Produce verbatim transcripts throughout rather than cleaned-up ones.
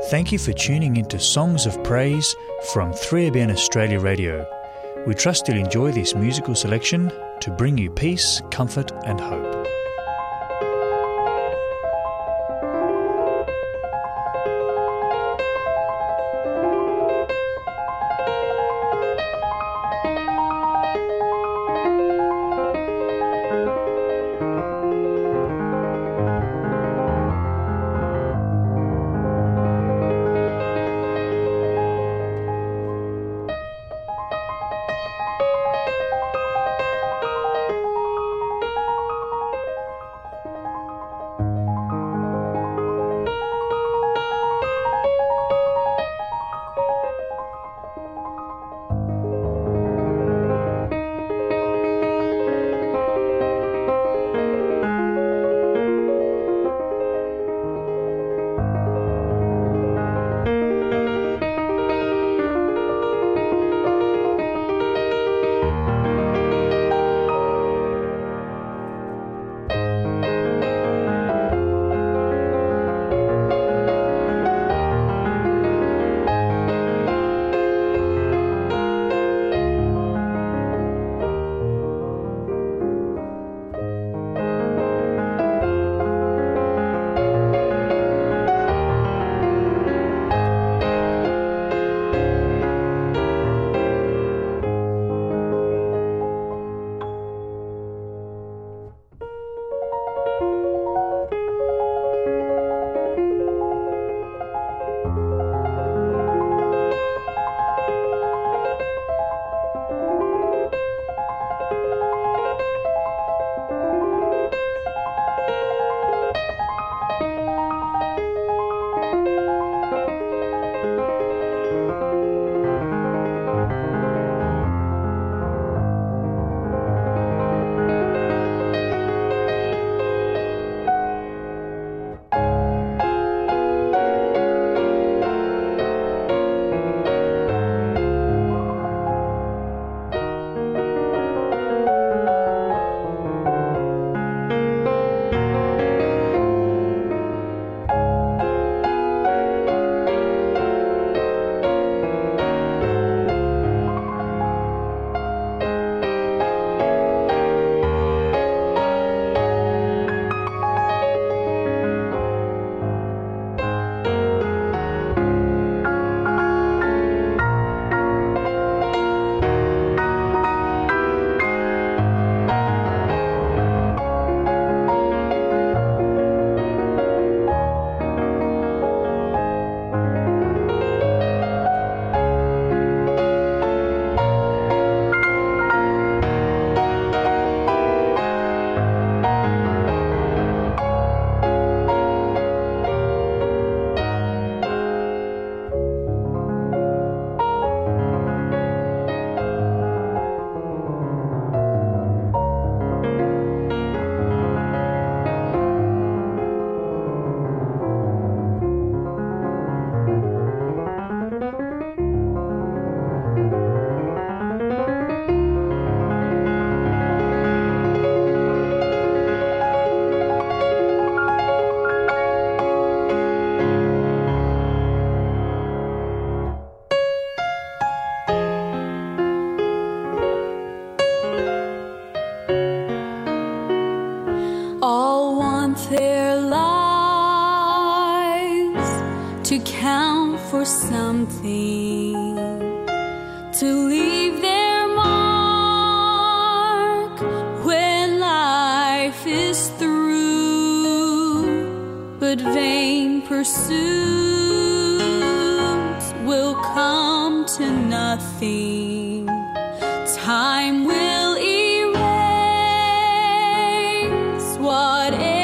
Thank you for tuning into Songs of Praise from three A B N Australia Radio. We trust you'll enjoy this musical selection to bring you peace, comfort and hope. Their lives to count for something, to leave their mark when life is through. But vain pursuits will come to nothing. Time will erase whatever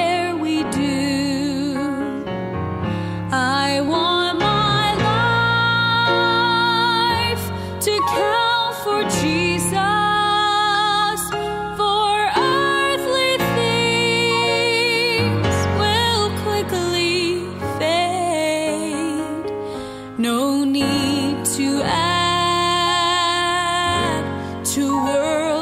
No need to add to world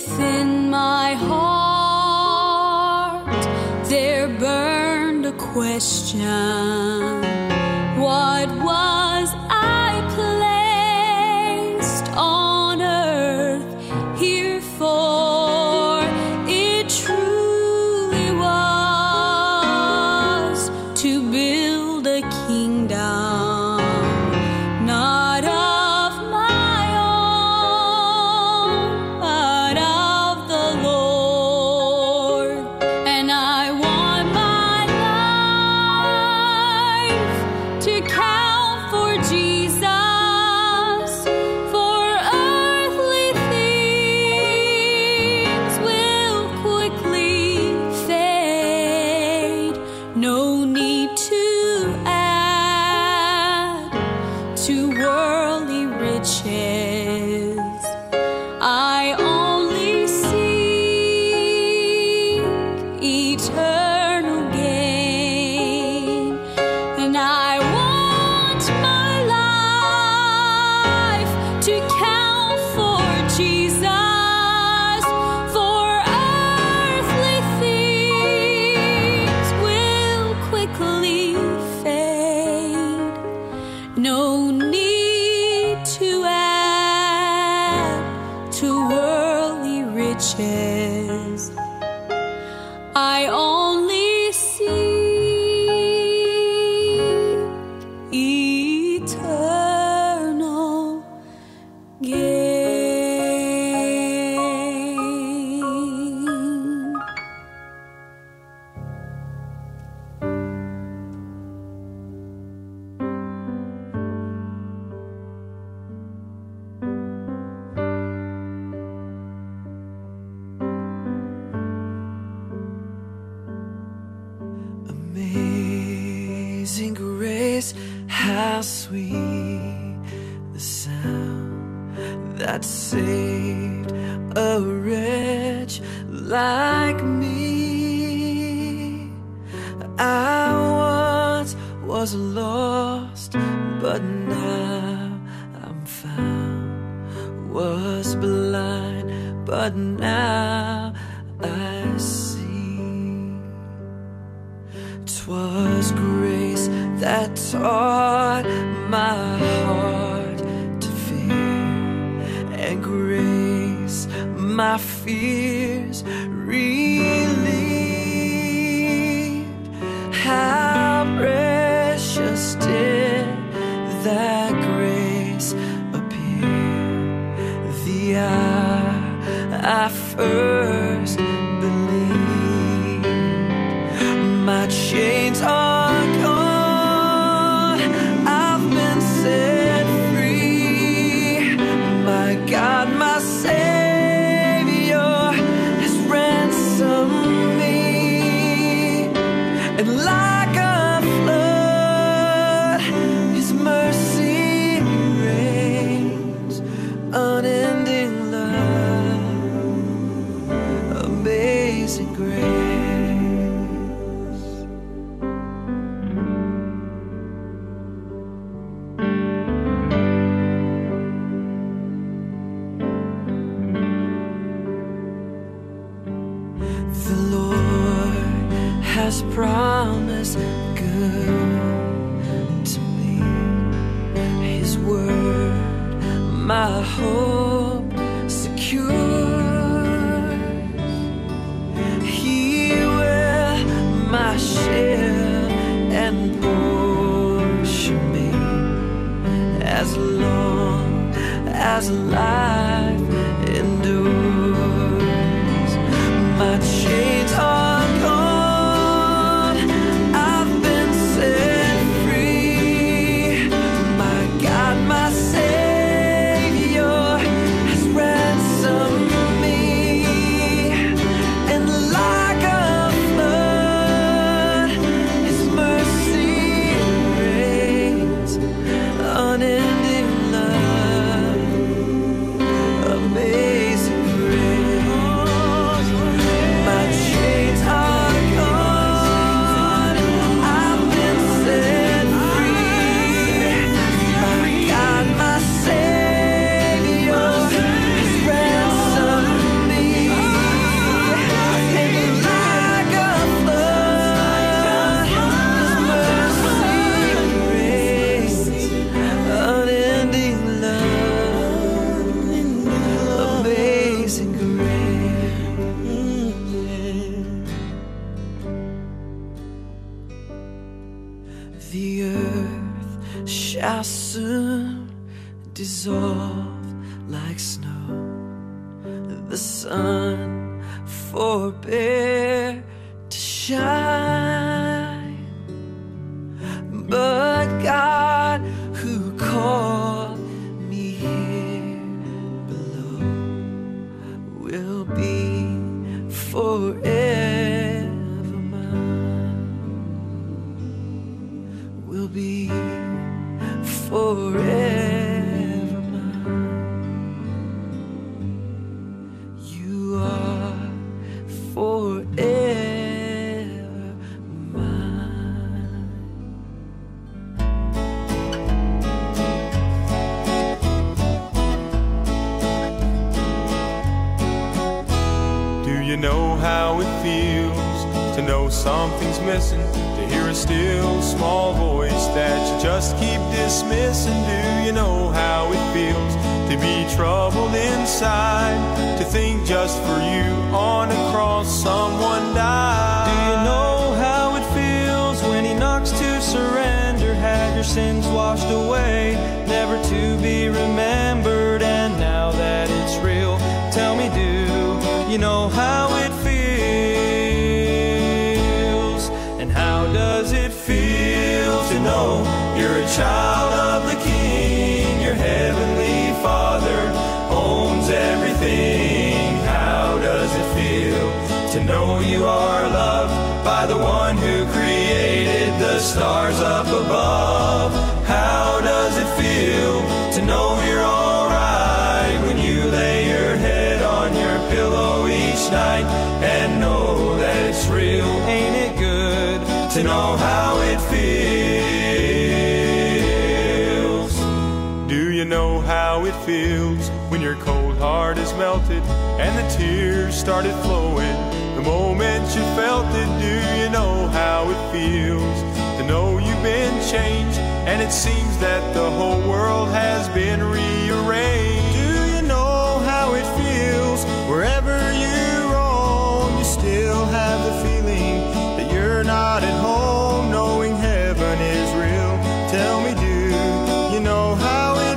within my heart there burned a question. What was I placed on earth here for? It truly was to build a kingdom, not of my own, but of the Lord. And I want my life to count for Jesus, for earthly things will quickly fade. No need to add to worldly riches. I only seek eternal gain, and I want my life to count for Jesus, for earthly things will quickly fade. No need to add to worldly riches. I only seek eternal gain. Amazing grace, how sweet the sound that saved a wretch like me. I once was lost, but now I'm found. Was blind, but now I see. 'Twas grace that taught my heart to fear, and grace my fears relieved. How precious did that grace appear the hour I first believed. My chains are gone, I've been set free. My God, my Savior has ransomed me. And like a flood, His mercy reigns. Unending love, amazing grace. The Lord has promised good to me. His word, my hope secure. He will my shield and portion me, as long as life endures. My chains are gone, I've been set free. My God, my Savior has ransomed me. And like a flood, His mercy reigns. Unending love, amazing grace. dissolve like snow. The sun forbear to shine, but God who called me here below will be forever mine, will be forever mine. You are forever mine. Do you know how it feels to know something's missing? To hear a still small voice that you just keep dismissing? Do you know how it feels to be troubled inside? To think just for you on a cross someone died? Do you know how it feels when he knocks to surrender? Have your sins washed away, never to be remembered. And now that it's real, tell me, do you know how it feels? And how does it feel to know you're a child of the King? Your heavenly Father owns everything. How does it feel to know you are loved by the one who created the stars up above? How does it feel to know you're alright when you lay your head on your pillow each night and know that it's real? Ain't it good to know how it feels? Do you know how it feels when your cold heart is melted and the tears started flowing the moment you felt it? Do you know how it feels to know you've been changed and it seems that the whole world has been rearranged? Do you know how it feels wherever you roam, you still have the feeling that you're not at home, knowing heaven is real? Tell me, do you know how it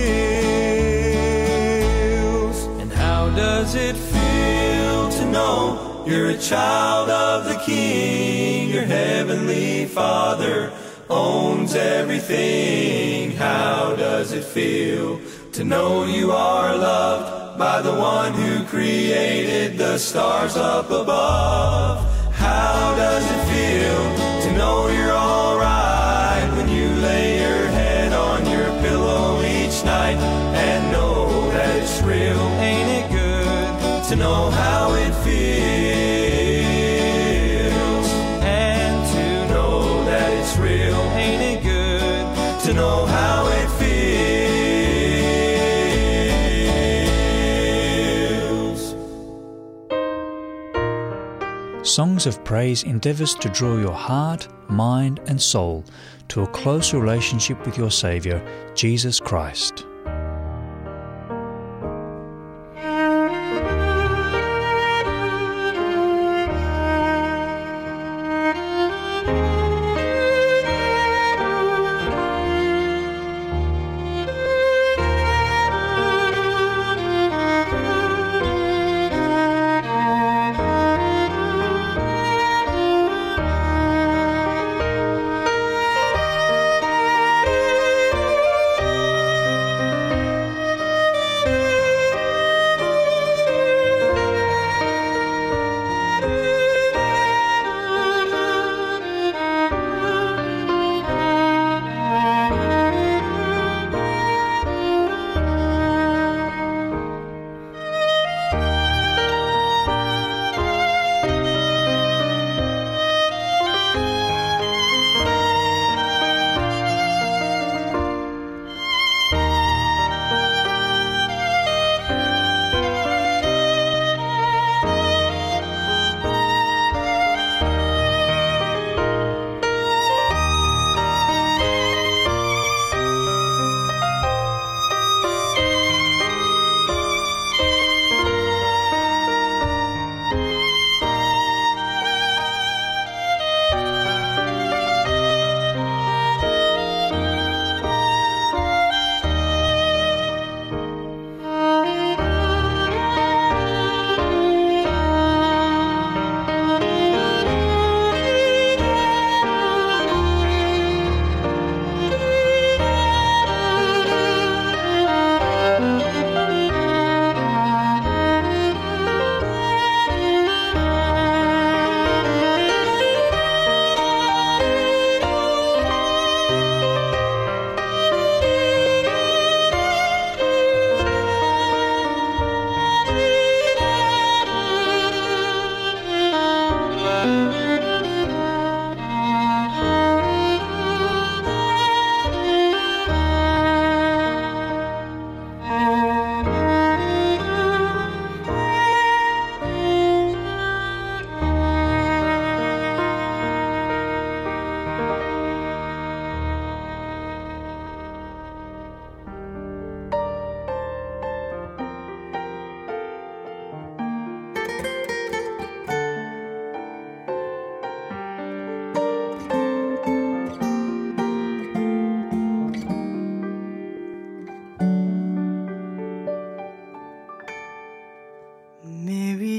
feels? And how does it feel to know you're a child of the King? Your heavenly Father owns everything. How does it feel to know you are loved by the one who created the stars up above? How does it feel to know you're alright when you lay your head on your pillow each night and know that it's real? Ain't it good to know how it feels? And to know that it's real. Ain't it good to know how it feels? Songs of Praise endeavours to draw your heart, mind and soul to a close relationship with your Saviour, Jesus Christ.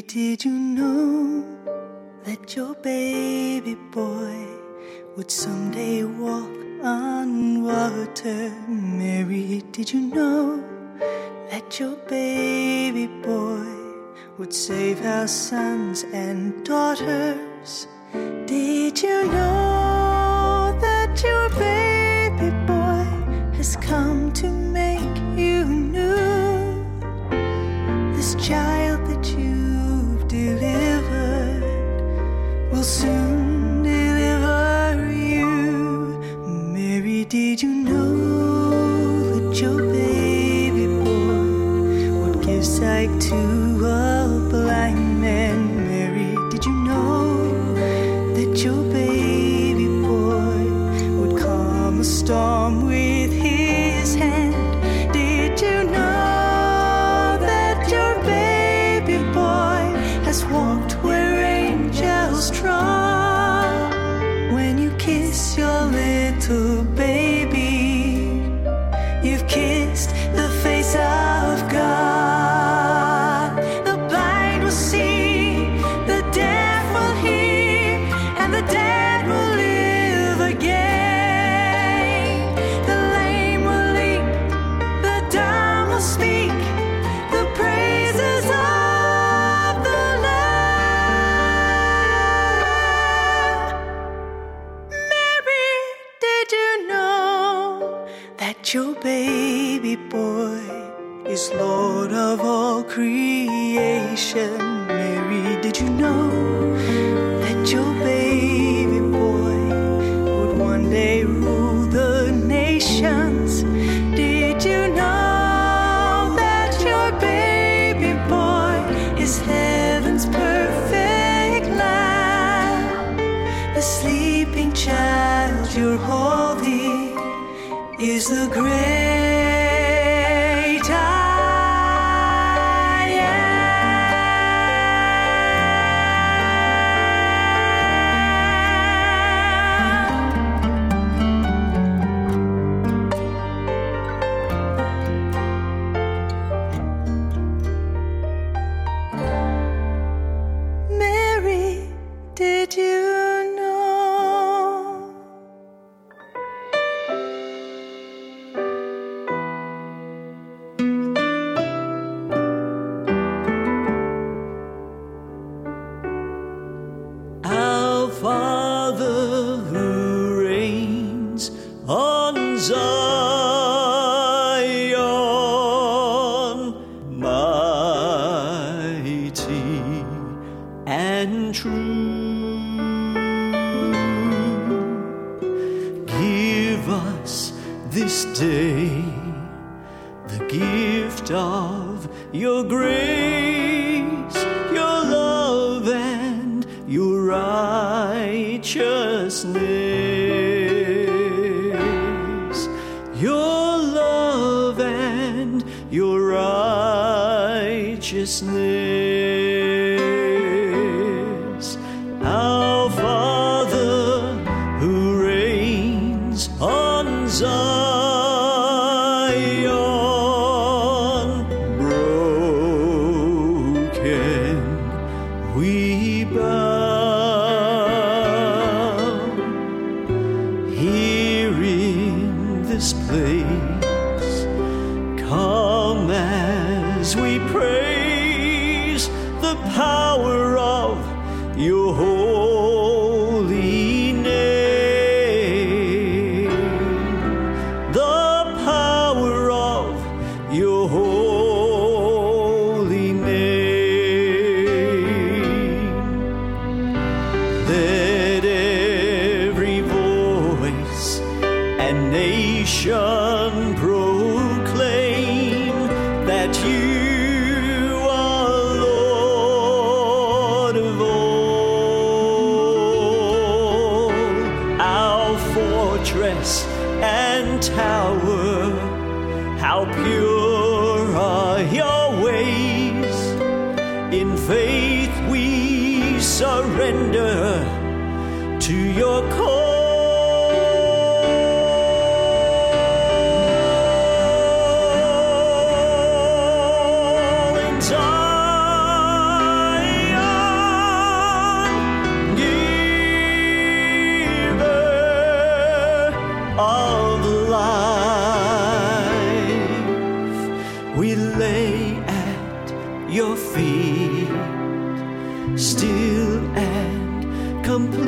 did you know that your baby boy would someday walk on water? Mary, did you know that your baby boy would save our sons and daughters? Did you know that your baby boy has come to make you new? This child that you've delivered will soon deliver you. Mary, did you know that your baby boy would give sight to a blind man? Mary, did you know that your baby boy would calm a storm with his hand? Did you know that your baby boy has walked where angels trod? When you kiss your little baby, you've kissed the face of God. The blind will see, the deaf will hear, and the dead will live again. The lame will leap, the dumb will speak, the praises of the Lamb. Mary, did you know that your baby boy is Lord of all creation? Mary, did you know that your baby boy would one day rule the nations? Did you know that your baby boy is heaven's perfect lamb? The sleeping child you're holding is the great I am. Mary, did you know? Our Father who reigns on Zion, mighty and true, give us this day the gift of your grace, your love and your righteousness, your love and your righteousness. Our Father who reigns on Zion, broken we bow. Here in this place, come as we praise the power of your holy name, the power of your holy name. Let every voice and nation proclaim that you are Lord of all. Our fortress and tower, how pure are your ways. In faith we surrender to your call. In Zion lay at your feet, still and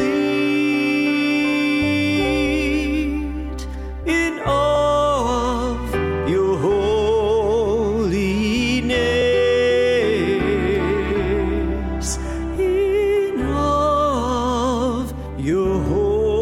complete, in awe of your holiness, in awe of your holiness.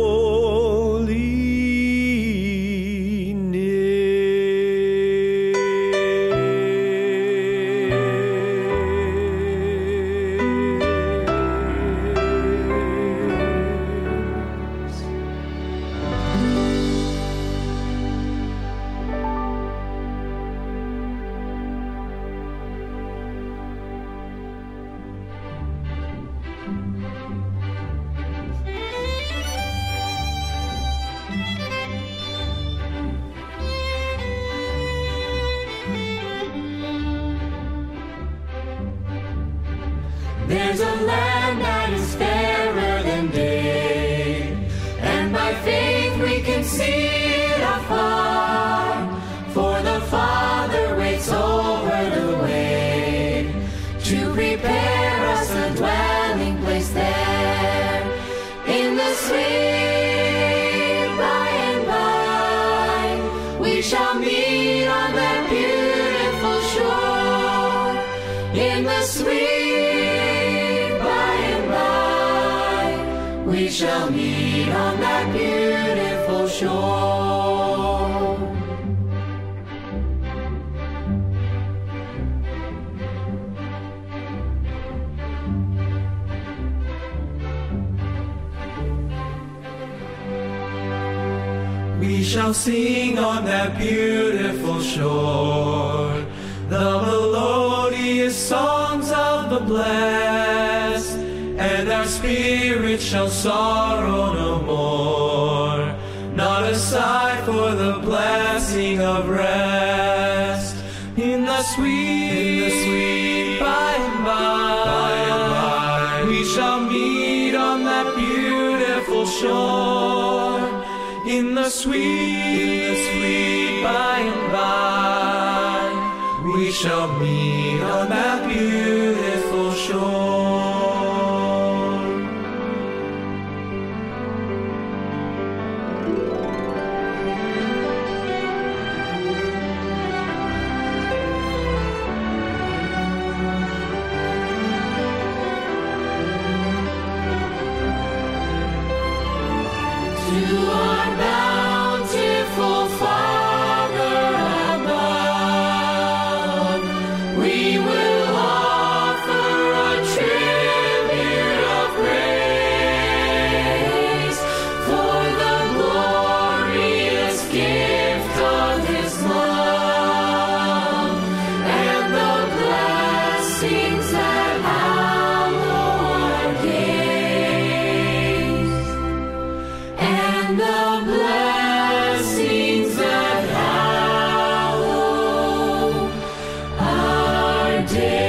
There's a land that is fairer than day, and by faith we can see it afar. For the Father waits over the way to prepare us a dwelling place there. In the sweet by and by, we shall meet on that beautiful shore. In the sweet we shall meet on that beautiful shore. We shall sing on that beautiful shore the melodious songs of the blessed, and our spirit shall sorrow no more, not a sigh for the blessing of rest. In the sweet, in the sweet by and by, by and by, we shall meet on that beautiful shore. In the sweet, in the sweet by and by, we shall meet on that beautiful shore. To our bountiful Father above, we will offer a tribute of praise for the glorious gift of His love and the blessings that hallow our days. And the blessings that hallow our days.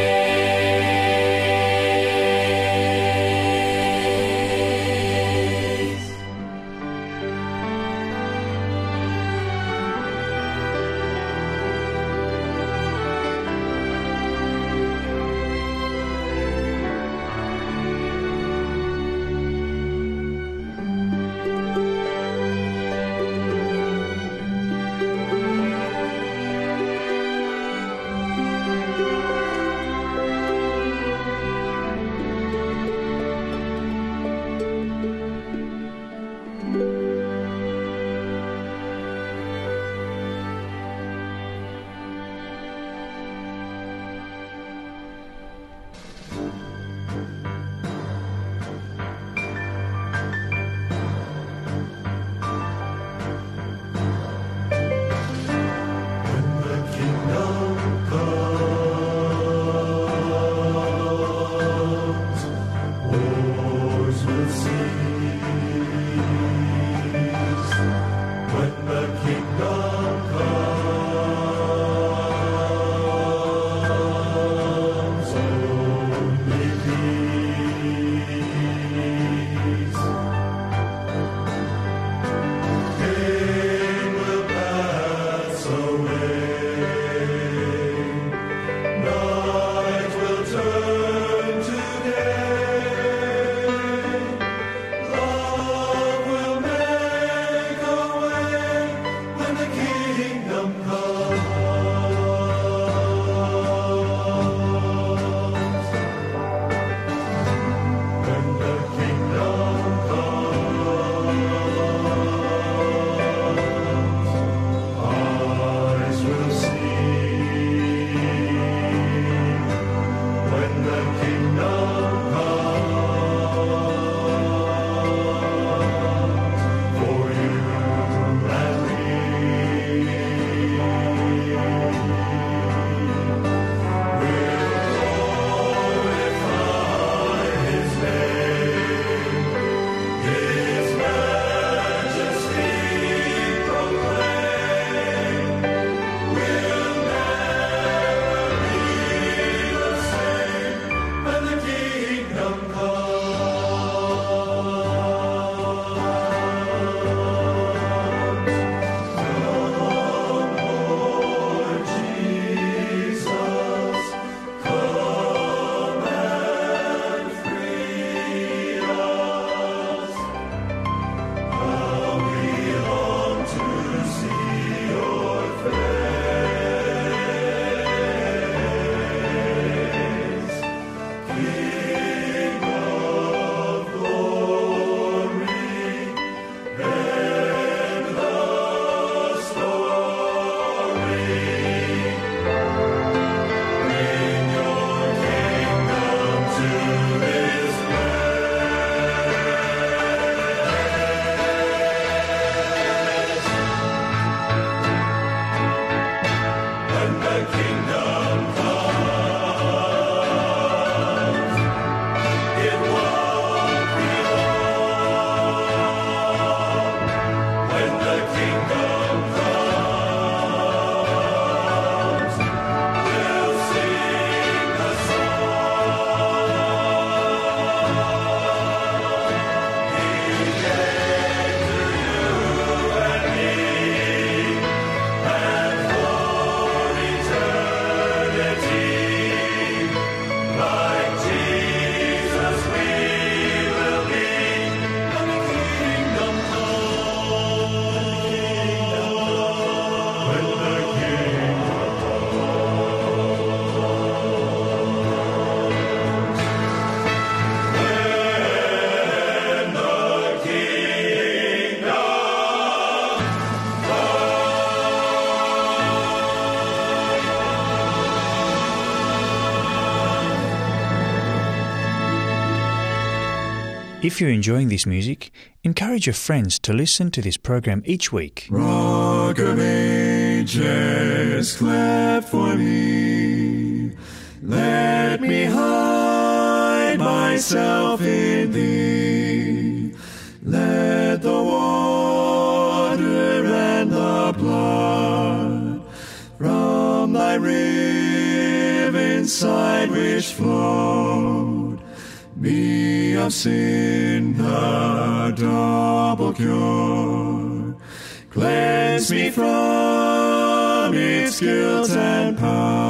If you're enjoying this music, encourage your friends to listen to this program each week. Rock of Ages, clap for me. Let me hide myself in thee. Let the water and the blood from thy riven side which flowed be of sin the double cure. Cleanse me from its guilt and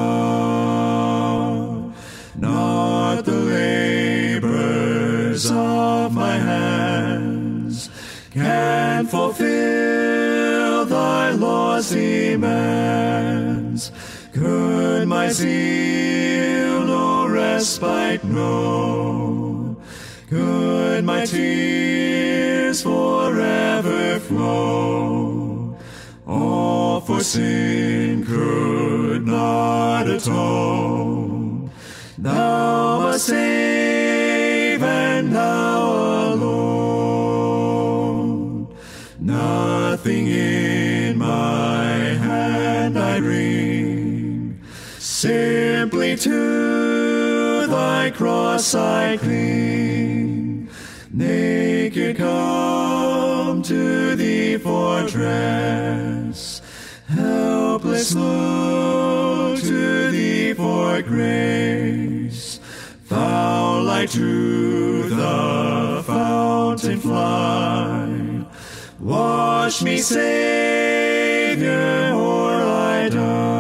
power. Not the labors of my hands can fulfill thy law's demands. Could my zeal no respite know? Could my tears forever flow? All for sin could not atone. Thou must save, and thou alone. Nothing in my hand I bring, simply to thy cross I cling. Naked come to thee, fortress, helpless look to thee for grace. Foul light to the fountain fly. Wash me, Savior, or I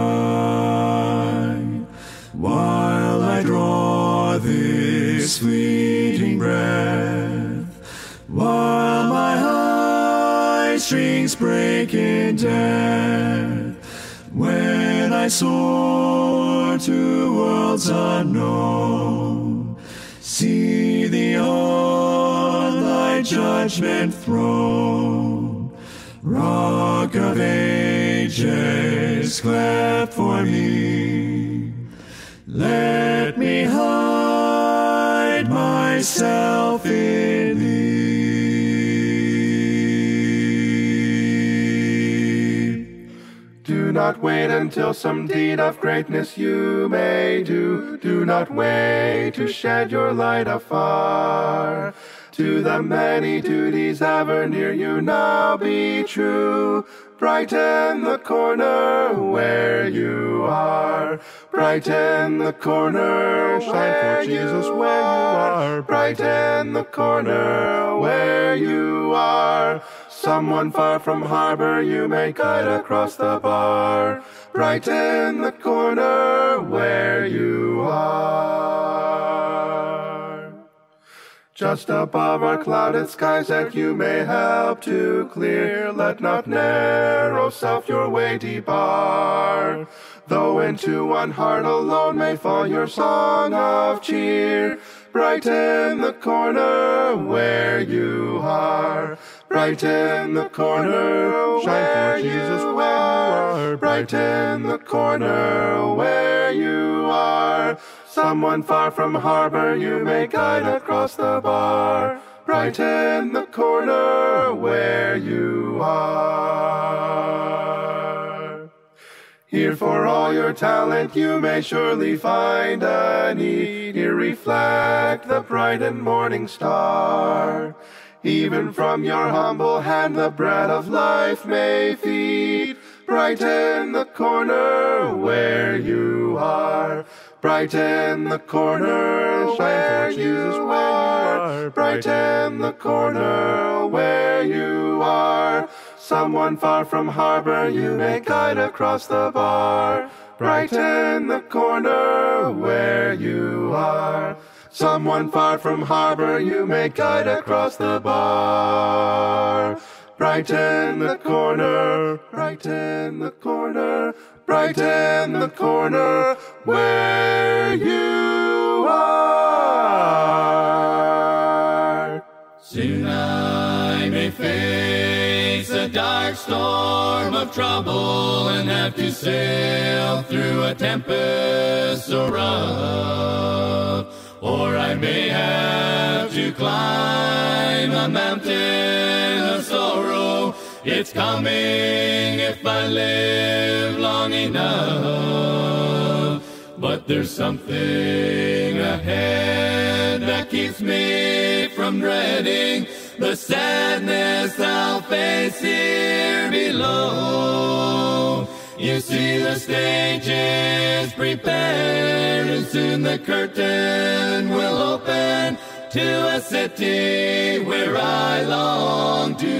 die. While I draw this fleeting breath, while my heartstrings break in death, when I soar to worlds unknown, see thee on thy judgment throne. Rock of Ages, clap for me. Let me hide myself in thee. Do not wait until some deed of greatness you may do. Do not wait to shed your light afar. To the many duties ever near you now be true. Brighten the corner where you are. Brighten the corner, shine for Jesus where you are. Brighten the corner where you are. Someone far from harbor you may guide across the bar. Brighten the corner where you are. Just above our clouded skies that you may help to clear, let not narrow self your way debar. Though into one heart alone may fall your song of cheer, brighten the corner where you are. Brighten the corner, shine for Jesus where you are. Brighten the corner where you are. Someone far from harbor you may guide across the bar. Brighten the corner where you are. Here for all your talent you may surely find a need. Here reflect the bright and morning star. Even from your humble hand the bread of life may feed. Brighten the corner where you are. Brighten the corner, shine for Jesus where you are. Brighten the corner where you are. Someone far from harbor you may guide across the bar. Brighten the corner where you are. Someone far from harbor you may guide across the bar. Brighten the corner, brighten the corner, brighten the corner where you are. Soon I may face a dark storm of trouble and have to sail through a tempest so rough. Or I may have to to climb a mountain of sorrow. It's coming if I live long enough. But there's something ahead that keeps me from dreading the sadness I'll face here below. You see, the stage is prepared, and soon the curtain will open to a city where I long to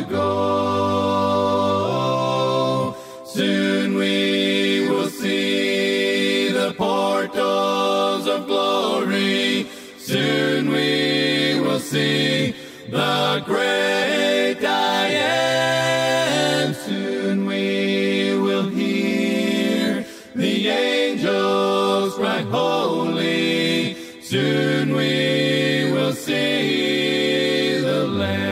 go. Soon we will see the portals of glory. Soon we will see the great I am. Soon we will hear the angels cry holy. Soon we will see the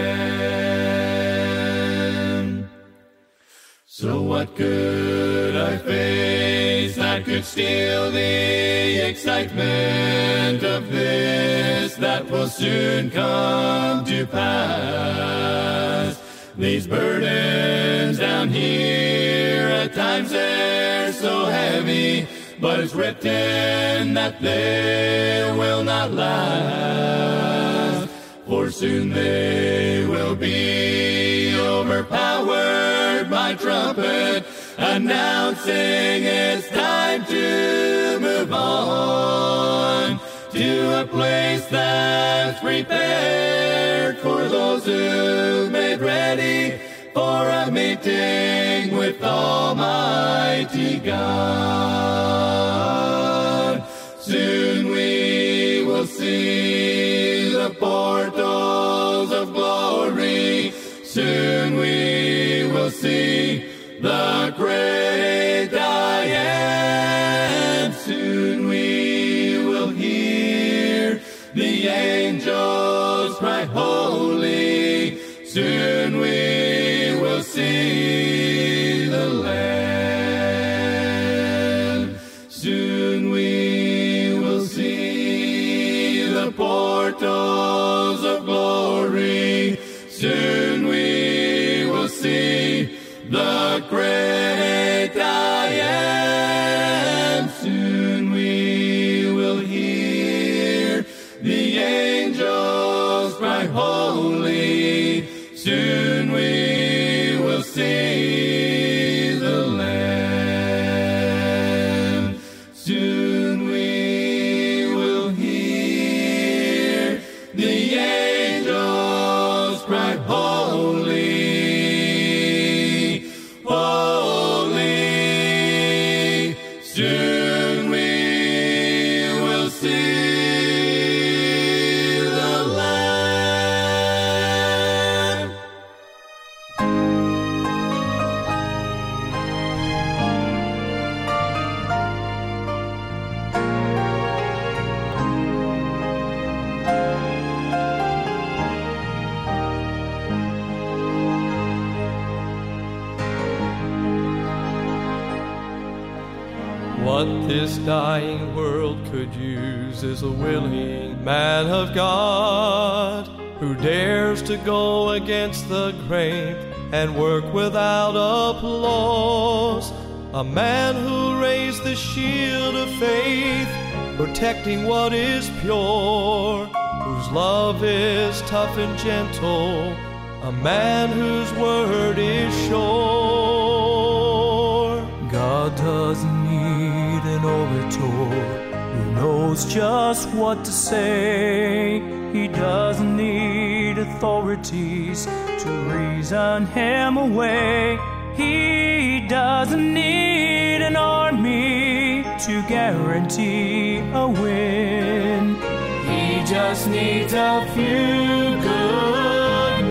Lamb. So what could I face that could steal the excitement of this that will soon come to pass? These burdens down here, at times they're so heavy, but it's written that they will not last. For soon they will be overpowered by trumpet, announcing it's time to move on to a place that's prepared for those who've made ready for a meeting with Almighty God. Soon we will see the portals of glory. Soon we will see the great I am. Soon we will hear the angels cry holy. Soon we will see the Lamb. Soon we will see the portals of glory. Soon we will see the great I am. Soon we will hear the angels cry holy. Soon we will see the Lamb. Soon we will hear the angels cry holy. Holy. Soon we will see the Lamb. What this dying world could use is a willing man of God who dares to go against the grain and work without applause. A man who raised the shield of faith, protecting what is pure, whose love is tough and gentle, a man whose word is sure. God doesn't need an orator who knows just what to say. He doesn't need authorities to reason him away. He doesn't need an army to guarantee a win. He just needs a few good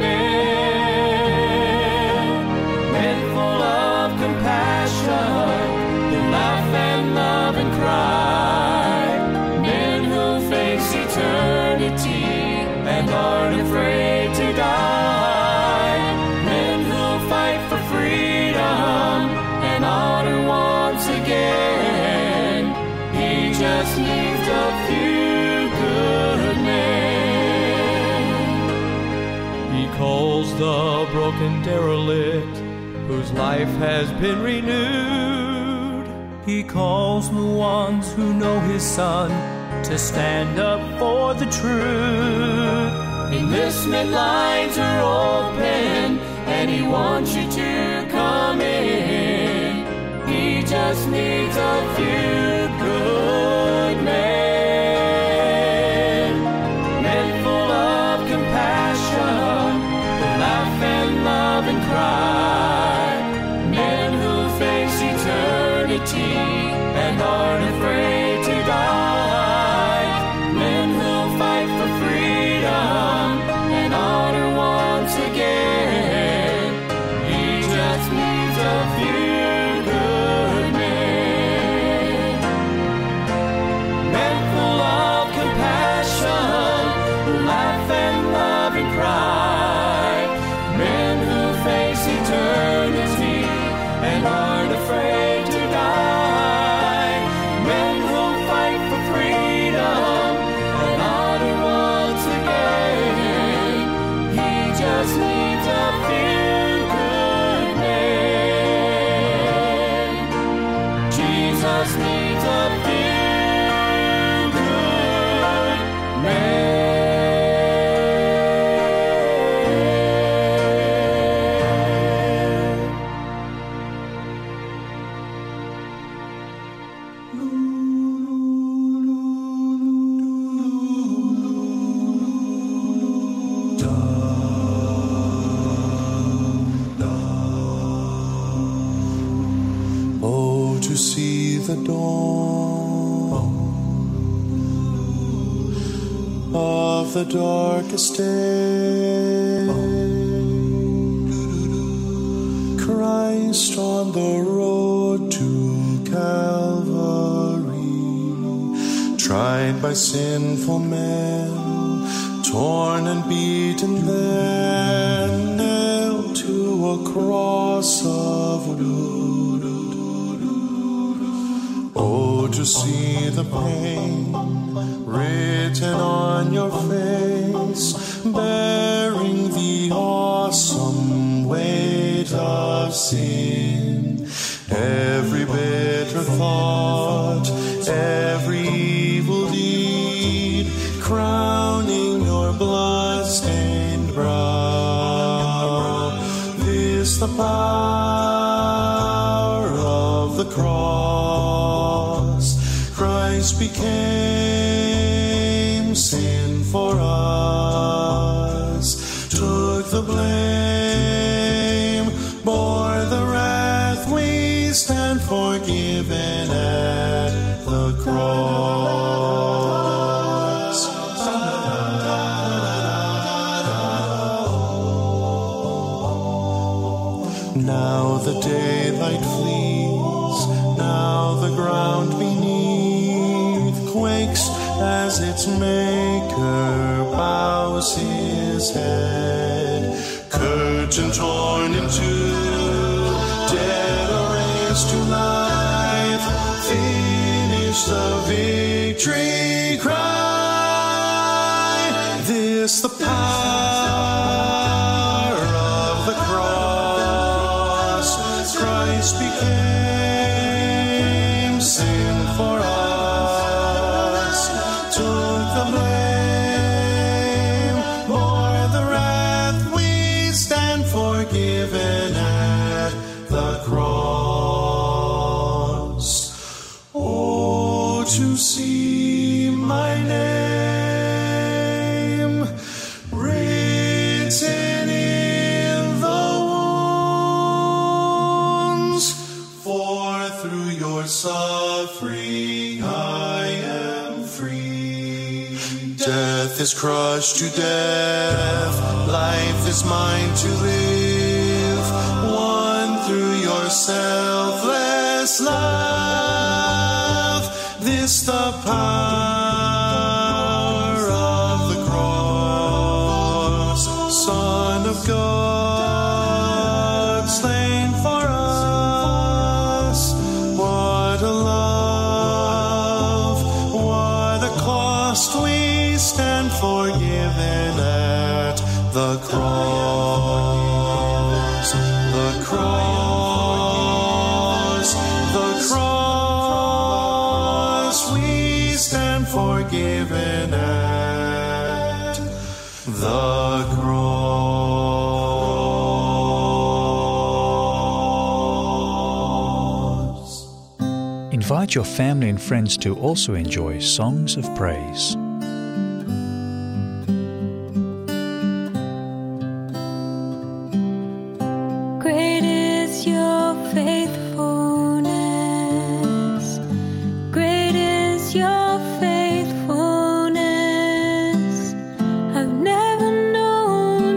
men, men full of compassion, who laugh and love and cry, men who face eternity and aren't afraid to die, men who fight for freedom and honor once again. He just needs a few good men. calls the broken derelict whose life has been renewed. He calls the ones who know his Son to stand up for the truth. Enlistment lines are open, and he wants you to come in. He just needs a few good men, men full of compassion, who laugh and love and cry, men who face eternity and aren't afraid to die, men who fight for freedom and honor once again. He just needs a few good men, men full of compassion, who laugh and love and cry, men who face eternity and aren't afraid to die, men who fight for freedom and honor once again. He just needs a few good men. Jesus needs a few good men. Oh, to see the dawn of the darkest day, Christ on the road to Calvary, tried by sinful men, torn and beaten then, nailed to a cross of wood. Oh, to see the pain written on your face, bearing the awesome weight of sin, every bitter thought, every evil deed, crowning your blood-stained brow. This the power of the cross. Christ became sin for us, took the blame, bore the wrath. We stand forgiven at the cross. Now the daylight flees, now the ground beneath quakes as its maker bows his head. Curtain torn in two, dead or raised to life, finish the victory cry. This the power of the cross. Christ became sin for us, took the blame, bore the wrath. We stand forgiven at the cross. Oh, to see my name written in the wounds, for through your suffering I am free. Death is crushed to death, life is mine to live, won through your selfless love. This the power of the cross, Son of God, slain for us. What a love, what a cost. We stand forgiven at The cross, the cross, the cross, we stand forgiven at the cross. Invite your family and friends to also enjoy Songs of Praise. Great is your faithfulness. Great is your faithfulness. I've never known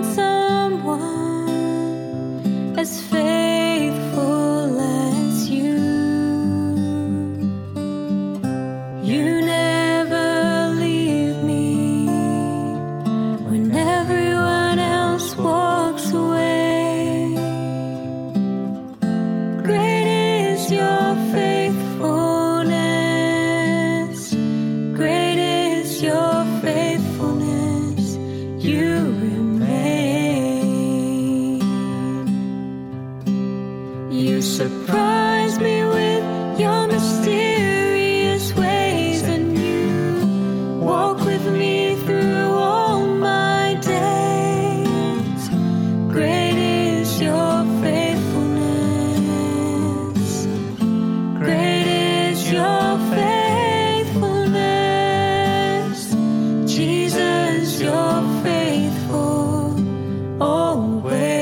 someone as faithful as you. You never leave me when everyone else walks away. Great is your faithfulness. Great is your faithfulness. You remain. You surprise me with your mysterious ways, and you walk with me through all my days. Great is your faithfulness. Great is your faithfulness. Jesus, you're faithful always.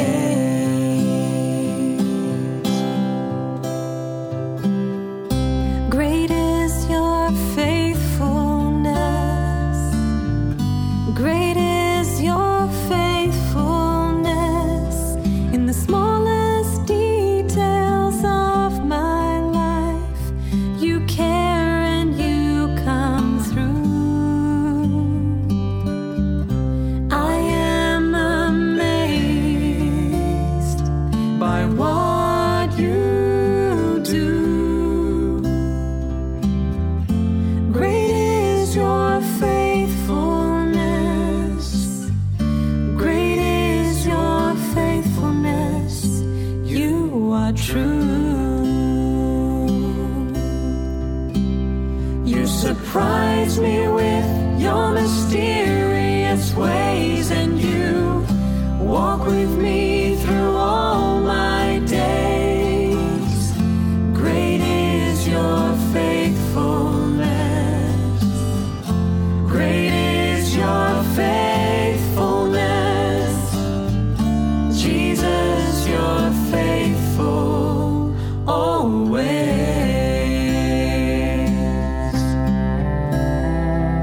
Great is your faithfulness. Great is your faithfulness. In the smallest details of my life, you care and you come through. I am amazed by what you do. Great is your faithfulness. Great is your faithfulness. You are true. You surprise me with your mysterious ways, and you walk with me through all my days. Great is your faithfulness. Great is your faithfulness. Jesus, you're faithful always.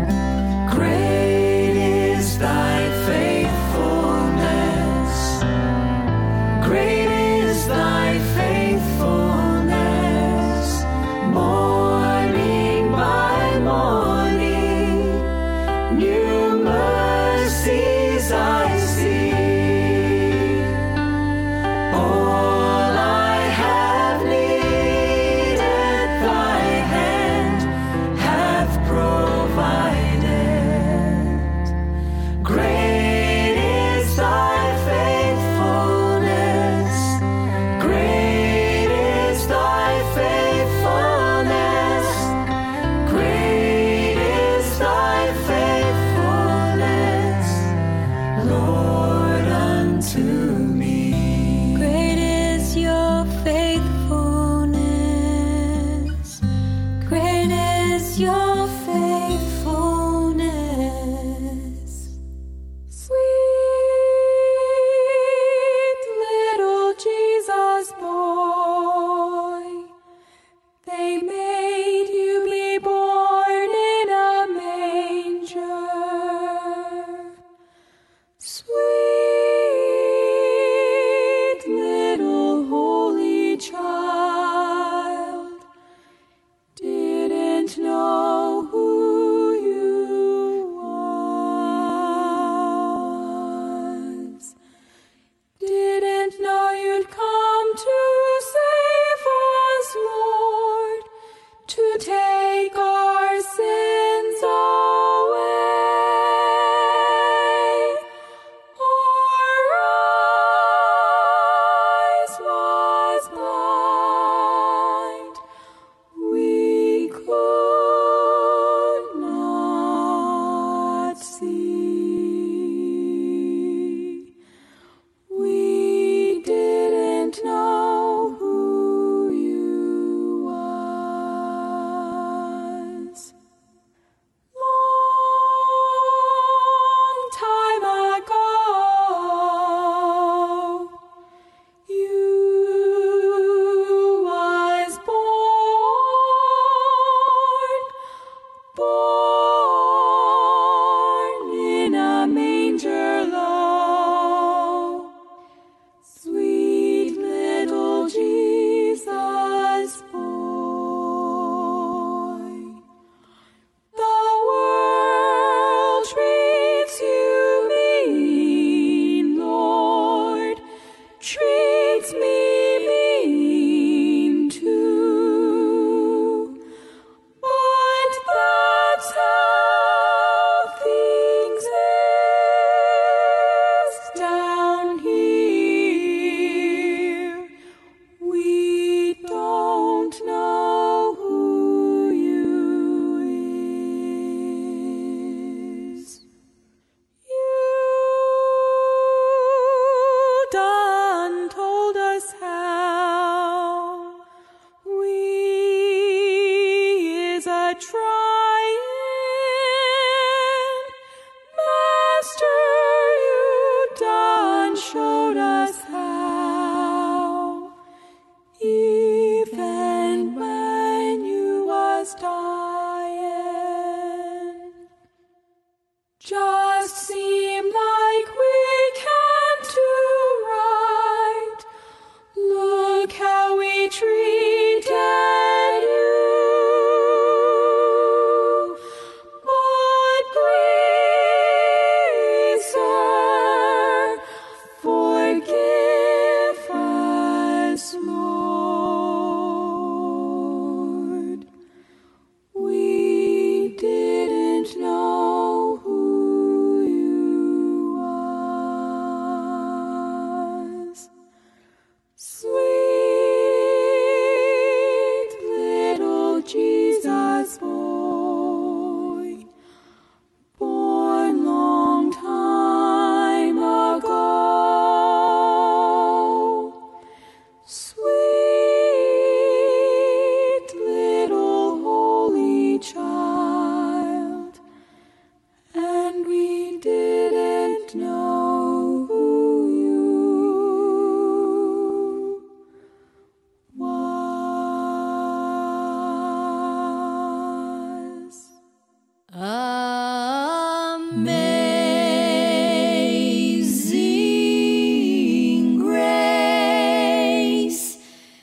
Amazing grace,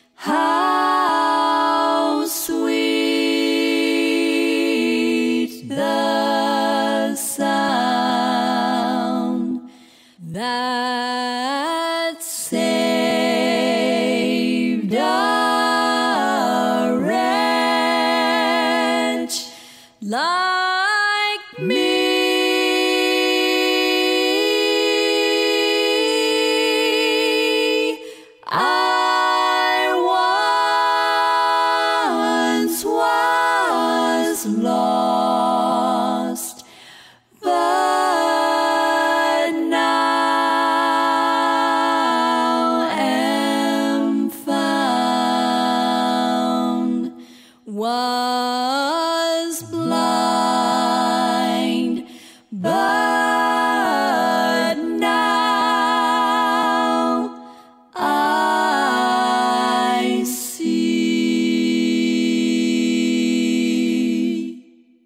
how sweet the sound that saved a wretch like me. I once was lost, but now am found. Was blind, but now I see.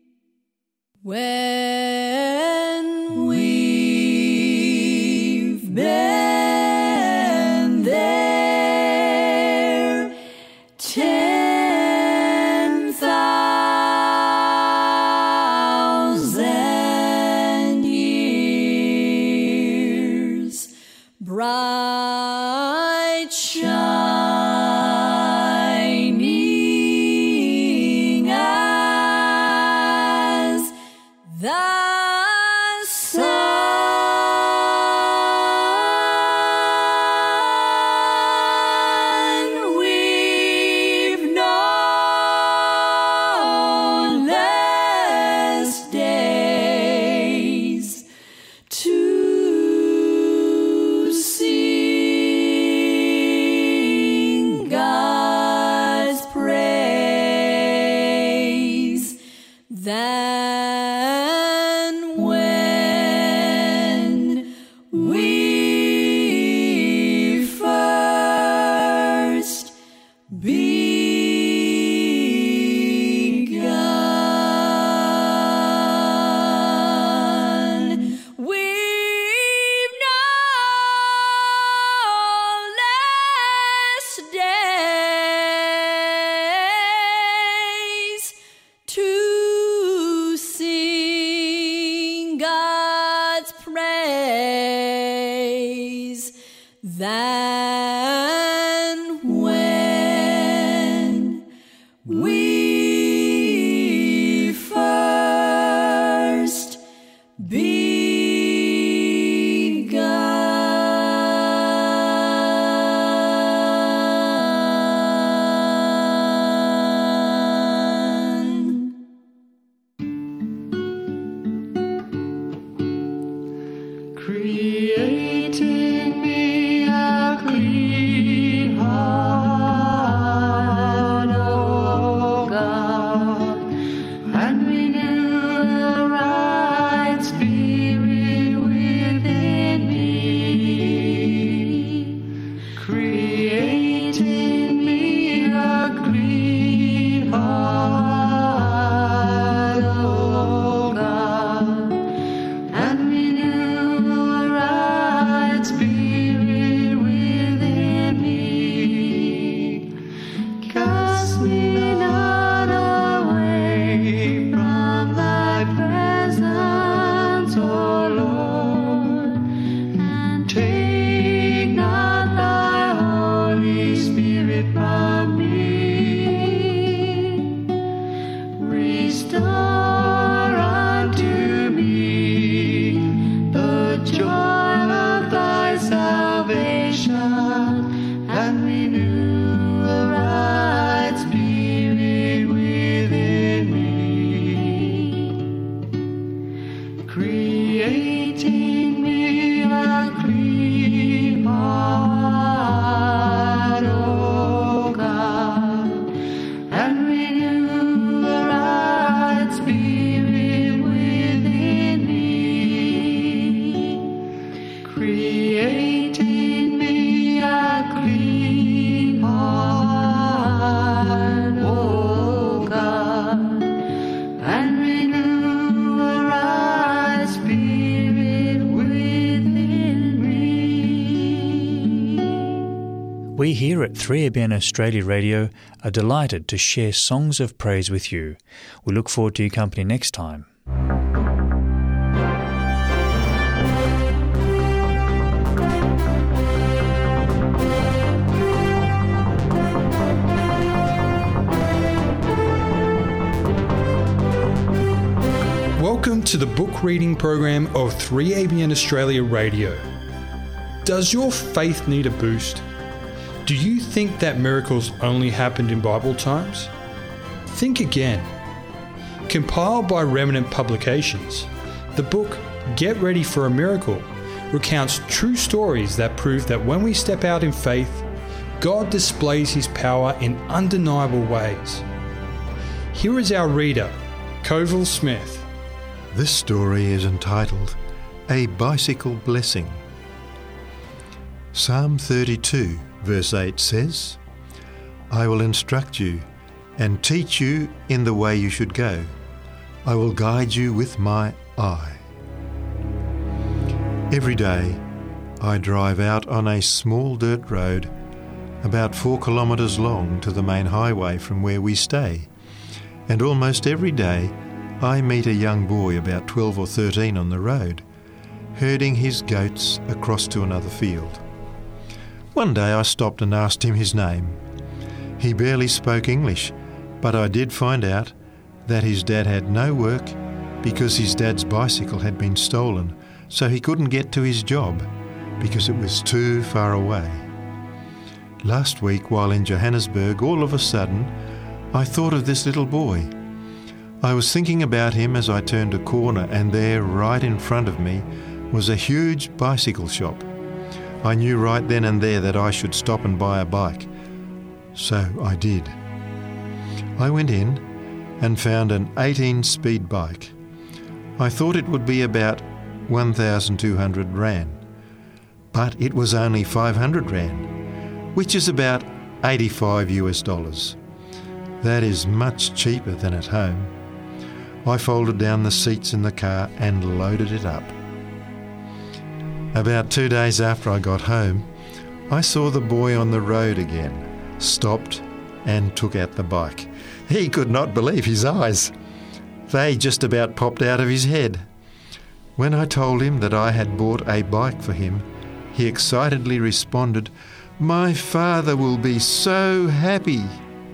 When we've been there ten thousand years, bright shining as the sun, we've known less days to sing God's praise than when we first begun. We've known less days to sing God's praise than when we first begun. Create in me a clean heart, O God, and renew a right spirit within me. Create in me a clean heart, O God, and renew a right spirit within me. Cast me not away from thy presence, O Lord, and take not thy Holy Spirit from me. Restore unto me the joy of thy salvation, and renew a right spirit within me. Create in me a clean heart, O God, and renew a right spirit within me. Create in me a clean heart, O God, and renew a right spirit We here at three A B N Australia Radio are delighted to share songs of praise with you. We look forward to your company next time. Welcome to the book reading program of three A B N Australia Radio. Does your faith need a boost? Do you think that miracles only happened in Bible times? Think again. Compiled by Remnant Publications, the book Get Ready for a Miracle recounts true stories that prove that when we step out in faith, God displays His power in undeniable ways. Here is our reader, Coville Smith. This story is entitled A Bicycle Blessing. Psalm thirty-two, verse eight says, I will instruct you and teach you in the way you should go. I will guide you with my eye. Every day, I drive out on a small dirt road about four kilometres long to the main highway from where we stay, and almost every day I meet a young boy about twelve or thirteen on the road, herding his goats across to another field. One day I stopped and asked him his name. He barely spoke English, but I did find out that his dad had no work because his dad's bicycle had been stolen, so he couldn't get to his job because it was too far away. Last week, while in Johannesburg, all of a sudden, I thought of this little boy. I was thinking about him as I turned a corner, and there, right in front of me, was a huge bicycle shop. I knew right then and there that I should stop and buy a bike. So I did. I went in and found an eighteen-speed bike. I thought it would be about one thousand two hundred rand, but it was only five hundred rand, which is about eighty-five US dollars. That is much cheaper than at home. I folded down the seats in the car and loaded it up. About two days after I got home, I saw the boy on the road again, stopped and took out the bike. He could not believe his eyes. They just about popped out of his head. When I told him that I had bought a bike for him, he excitedly responded, "My father will be so happy."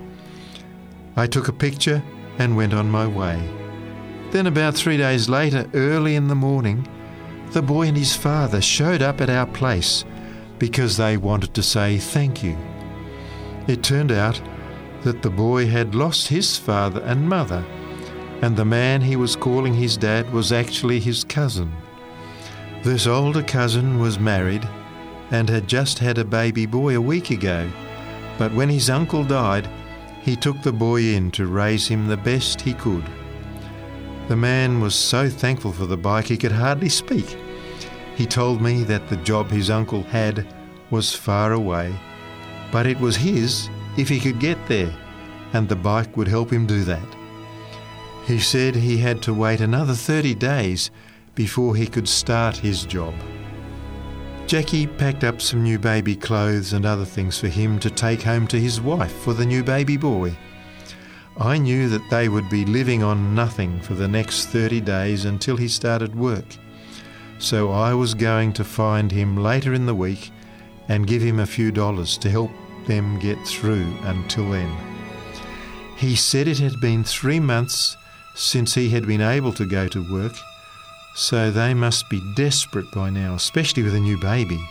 I took a picture and went on my way. Then about three days later, early in the morning, the boy and his father showed up at our place because they wanted to say thank you. It turned out that the boy had lost his father and mother, and the man he was calling his dad was actually his cousin. This older cousin was married and had just had a baby boy a week ago, but when his uncle died, he took the boy in to raise him the best he could. The man was so thankful for the bike he could hardly speak. He told me that the job his uncle had was far away, but it was his if he could get there, and the bike would help him do that. He said he had to wait another thirty days before he could start his job. Jackie packed up some new baby clothes and other things for him to take home to his wife for the new baby boy. I knew that they would be living on nothing for the next thirty days until he started work. So I was going to find him later in the week and give him a few dollars to help them get through until then. He said it had been three months since he had been able to go to work, so they must be desperate by now, especially with a new baby.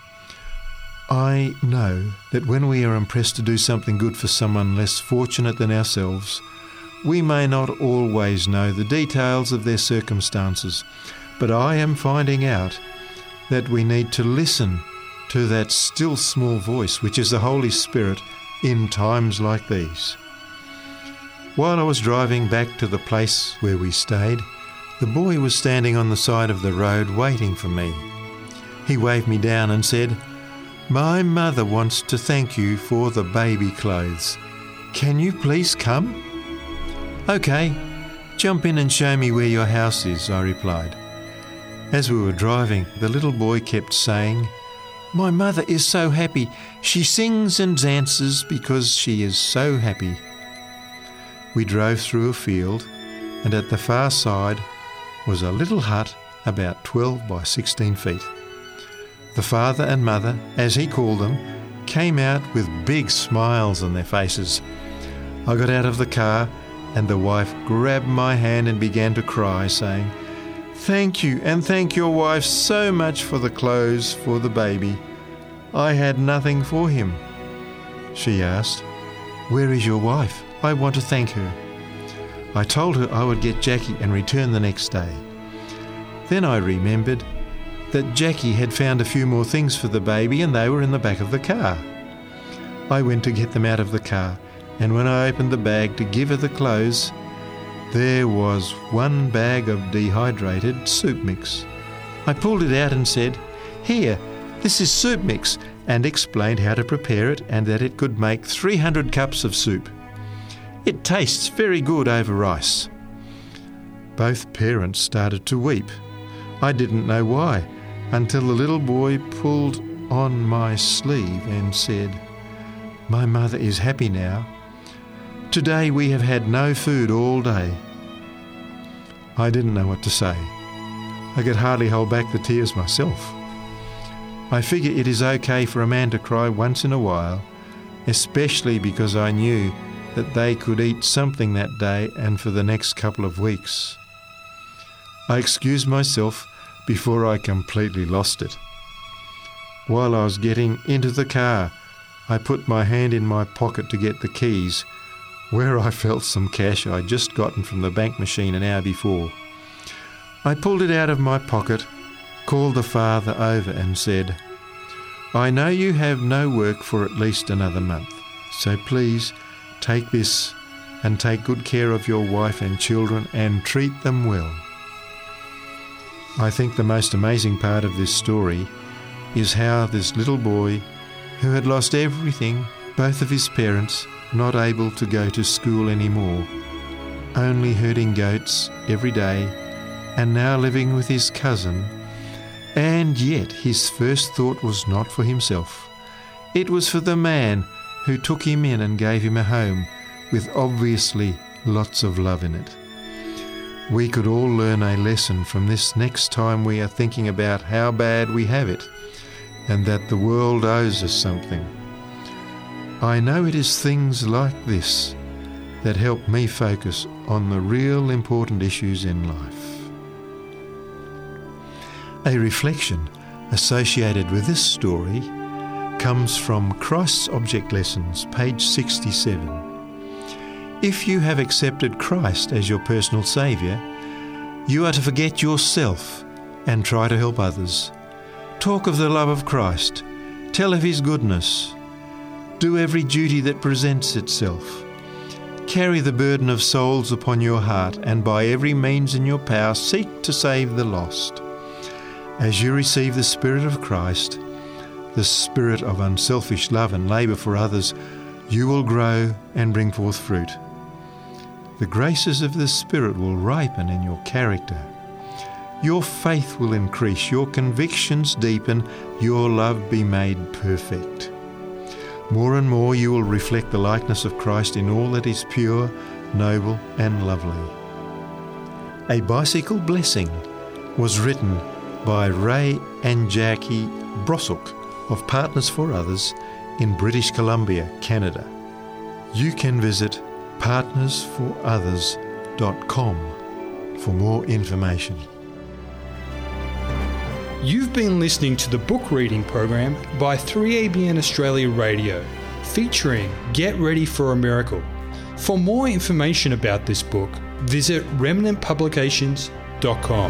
I know that when we are impressed to do something good for someone less fortunate than ourselves, we may not always know the details of their circumstances, but I am finding out that we need to listen to that still small voice, which is the Holy Spirit, in times like these. While I was driving back to the place where we stayed, the boy was standing on the side of the road waiting for me. He waved me down and said, "My mother wants to thank you for the baby clothes. Can you please come?" "Okay, jump in and show me where your house is," I replied. As we were driving, the little boy kept saying, My mother is so happy. She sings and dances because she is so happy. We drove through a field, and at the far side was a little hut about twelve by sixteen feet. The father and mother, as he called them, came out with big smiles on their faces. I got out of the car, and the wife grabbed my hand and began to cry, saying, "Thank you, and thank your wife so much for the clothes for the baby. I had nothing for him." She asked, "Where is your wife? I want to thank her." I told her I would get Jackie and return the next day. Then I remembered that Jackie had found a few more things for the baby, and they were in the back of the car. I went to get them out of the car, and when I opened the bag to give her the clothes, there was one bag of dehydrated soup mix. I pulled it out and said, "Here, this is soup mix," and explained how to prepare it and that it could make three hundred cups of soup. It tastes very good over rice. Both parents started to weep. I didn't know why, until the little boy pulled on my sleeve and said, "My mother is happy now. Today we have had no food all day." I didn't know what to say. I could hardly hold back the tears myself. I figure it is okay for a man to cry once in a while, especially because I knew that they could eat something that day and for the next couple of weeks. I excused myself before I completely lost it. While I was getting into the car, I put my hand in my pocket to get the keys, where I felt some cash I'd just gotten from the bank machine an hour before. I pulled it out of my pocket, called the father over and said, "I know you have no work for at least another month, so please take this and take good care of your wife and children and treat them well." I think the most amazing part of this story is how this little boy, who had lost everything, both of his parents, not able to go to school anymore, only herding goats every day, and now living with his cousin, and yet his first thought was not for himself. It was for the man who took him in and gave him a home with obviously lots of love in it. We could all learn a lesson from this next time we are thinking about how bad we have it and that the world owes us something. I know it is things like this that help me focus on the real important issues in life. A reflection associated with this story comes from Christ's Object Lessons, page sixty-seven. If you have accepted Christ as your personal Saviour, you are to forget yourself and try to help others. Talk of the love of Christ. Tell of His goodness. Do every duty that presents itself. Carry the burden of souls upon your heart, and by every means in your power seek to save the lost. As you receive the Spirit of Christ, the spirit of unselfish love and labour for others, you will grow and bring forth fruit. The graces of the Spirit will ripen in your character. Your faith will increase, your convictions deepen, your love be made perfect. More and more you will reflect the likeness of Christ in all that is pure, noble and lovely. A Bicycle Blessing was written by Ray and Jackie Brossock of Partners for Others in British Columbia, Canada. You can visit partners for others dot com for more information. You've been listening to the book reading program by three A B N Australia Radio, featuring Get Ready for a Miracle. For more information about this book, visit remnant publications dot com.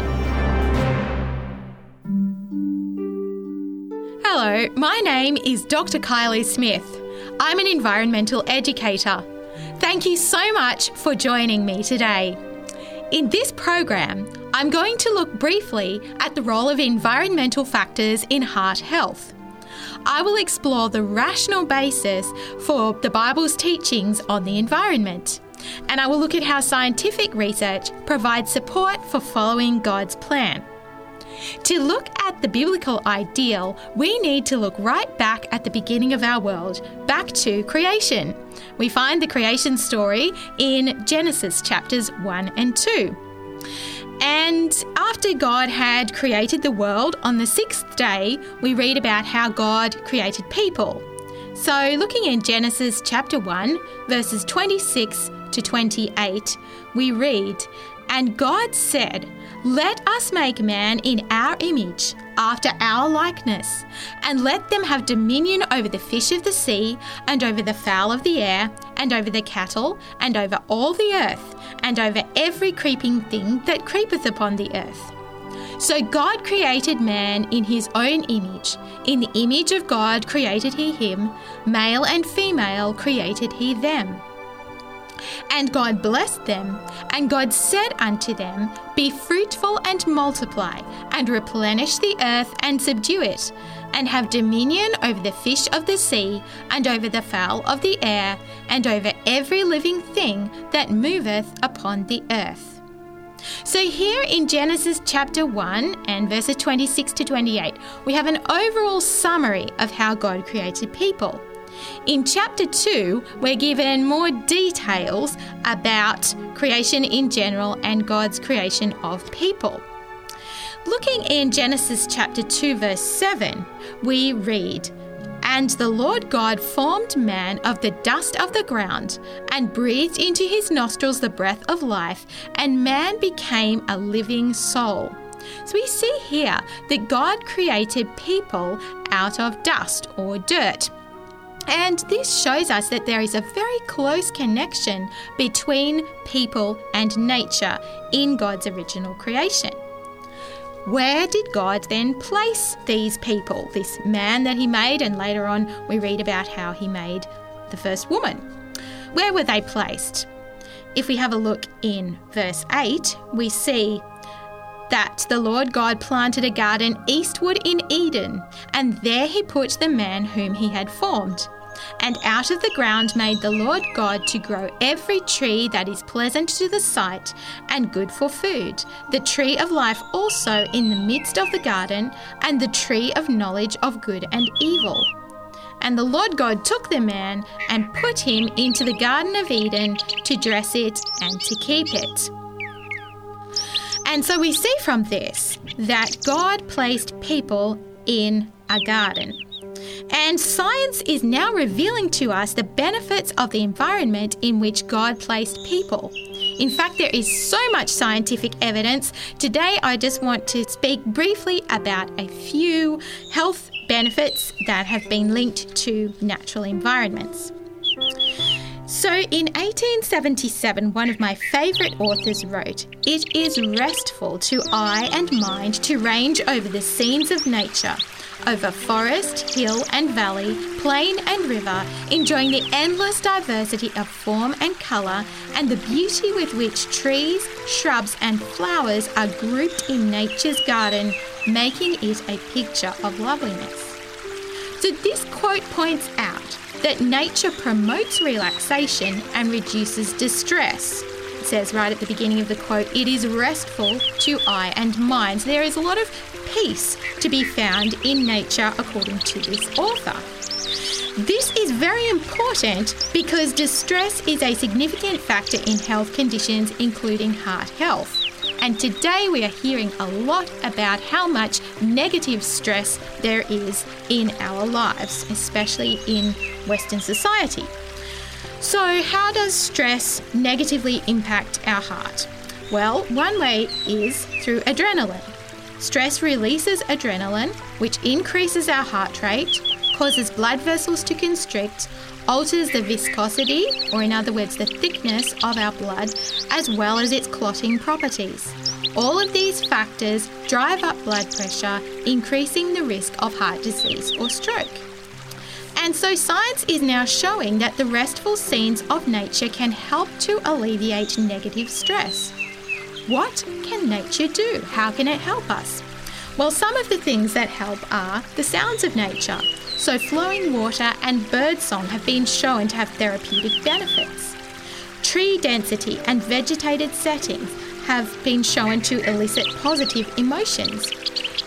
Hello, my name is Doctor Kylie Smith. I'm an environmental educator. Thank you so much for joining me today. In this program, I'm going to look briefly at the role of environmental factors in heart health. I will explore the rational basis for the Bible's teachings on the environment, and I will look at how scientific research provides support for following God's plan. To look at the biblical ideal, we need to look right back at the beginning of our world, back to creation. We find the creation story in Genesis chapters one and two. And after God had created the world, on the sixth day, we read about how God created people. So looking in Genesis chapter one, verses twenty-six to twenty-eight, we read, "And God said, Let us make man in our image, after our likeness, and let them have dominion over the fish of the sea, and over the fowl of the air, and over the cattle, and over all the earth, and over every creeping thing that creepeth upon the earth." So God created man in his own image. In the image of God created he him, male and female created he them. And God blessed them, and God said unto them, Be fruitful and multiply, and replenish the earth and subdue it, and have dominion over the fish of the sea, and over the fowl of the air, and over every living thing that moveth upon the earth. So here in Genesis chapter one and verses twenty-six to twenty-eight, we have an overall summary of how God created people. In chapter two, we're given more details about creation in general and God's creation of people. Looking in Genesis chapter two, verse seven, we read, "And the Lord God formed man of the dust of the ground, and breathed into his nostrils the breath of life, and man became a living soul." So we see here that God created people out of dust or dirt. And this shows us that there is a very close connection between people and nature in God's original creation. Where did God then place these people, this man that he made, and later on we read about how he made the first woman? Where were they placed? If we have a look in verse eight, we see that the Lord God planted a garden eastward in Eden, and there he put the man whom he had formed. And out of the ground made the Lord God to grow every tree that is pleasant to the sight and good for food, the tree of life also in the midst of the garden, and the tree of knowledge of good and evil. And the Lord God took the man and put him into the Garden of Eden to dress it and to keep it. And so we see from this that God placed people in a garden. And science is now revealing to us the benefits of the environment in which God placed people. In fact, there is so much scientific evidence. Today, I just want to speak briefly about a few health benefits that have been linked to natural environments. So in eighteen seventy-seven, one of my favourite authors wrote, "It is restful to eye and mind to range over the scenes of nature, over forest, hill and valley, plain and river, enjoying the endless diversity of form and colour and the beauty with which trees, shrubs and flowers are grouped in nature's garden, making it a picture of loveliness." So this quote points out that nature promotes relaxation and reduces distress. It says right at the beginning of the quote, "It is restful to eye and mind." There is a lot of peace to be found in nature, according to this author. This is very important because distress is a significant factor in health conditions, including heart health. And today we are hearing a lot about how much negative stress there is in our lives, especially in Western society. So how does stress negatively impact our heart? Well, one way is through adrenaline. Stress releases adrenaline, which increases our heart rate, causes blood vessels to constrict, alters the viscosity, or in other words, the thickness of our blood, as well as its clotting properties. All of these factors drive up blood pressure, increasing the risk of heart disease or stroke. And so science is now showing that the restful scenes of nature can help to alleviate negative stress. What can nature do? How can it help us? Well, some of the things that help are the sounds of nature. So flowing water and birdsong have been shown to have therapeutic benefits. Tree density and vegetated settings have been shown to elicit positive emotions.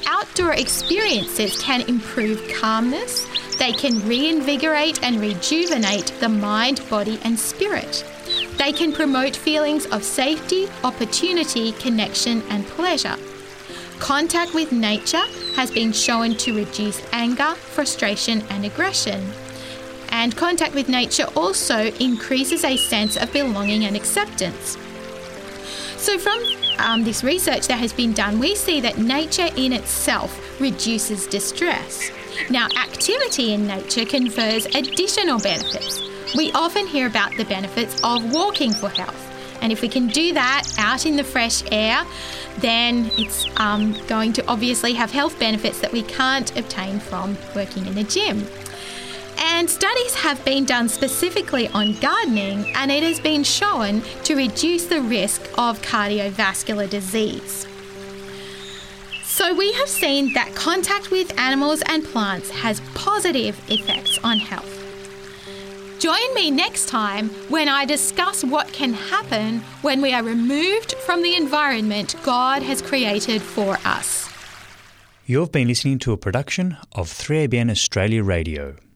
outdoor experiences can improve calmness, they can reinvigorate and rejuvenate the mind, body and spirit. They can promote feelings of safety, opportunity, connection and pleasure. Contact with nature has been shown to reduce anger, frustration and aggression. And contact with nature also increases a sense of belonging and acceptance. So from um, this research that has been done, we see that nature in itself reduces distress. Now, activity in nature confers additional benefits. We often hear about the benefits of walking for health. And if we can do that out in the fresh air, then it's um, going to obviously have health benefits that we can't obtain from working in a gym. And studies have been done specifically on gardening, and it has been shown to reduce the risk of cardiovascular disease. So we have seen that contact with animals and plants has positive effects on health. Join me next time when I discuss what can happen when we are removed from the environment God has created for us. You've been listening to a production of three A B N Australia Radio.